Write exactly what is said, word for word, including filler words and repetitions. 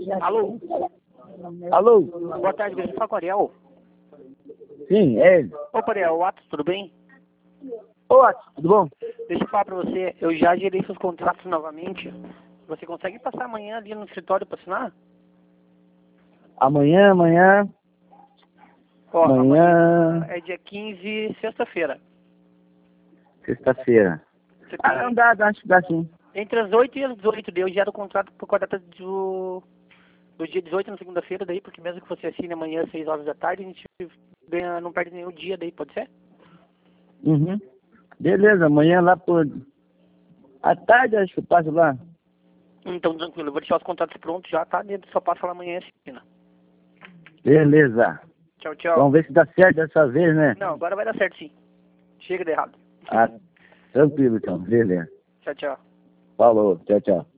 Alô? Alô? Boa tarde, deixa eu falar com o Ariel. Sim, é ele. Opa, Ariel, Atos, tudo bem? Ô, Atos, tudo bom? Deixa eu falar pra você, eu já gerei seus contratos novamente. Você consegue passar amanhã ali no escritório pra assinar? Amanhã, amanhã, Ó, amanhã, é dia quinze, sexta-feira. sexta-feira. Você Ah, tem não dá, dá, acho que dá sim. entre as oito e as dezoito, daí eu gero o contrato por com a data do, do dia dezoito na segunda-feira, daí, porque mesmo que você assine amanhã às seis horas da tarde, a gente ganha, não perde nenhum dia daí, pode ser? Uhum. Beleza, amanhã lá por... À tarde, acho que eu passo lá. Então, tranquilo, eu vou deixar os contratos prontos já, tá? Dentro, só passa lá amanhã e assina. Beleza. Tchau, tchau. Vamos ver se dá certo dessa vez, né? Não, agora vai dar certo sim. Chega de errado. Ah, tranquilo então, beleza. Tchau, tchau. Falou, tchau, tchau.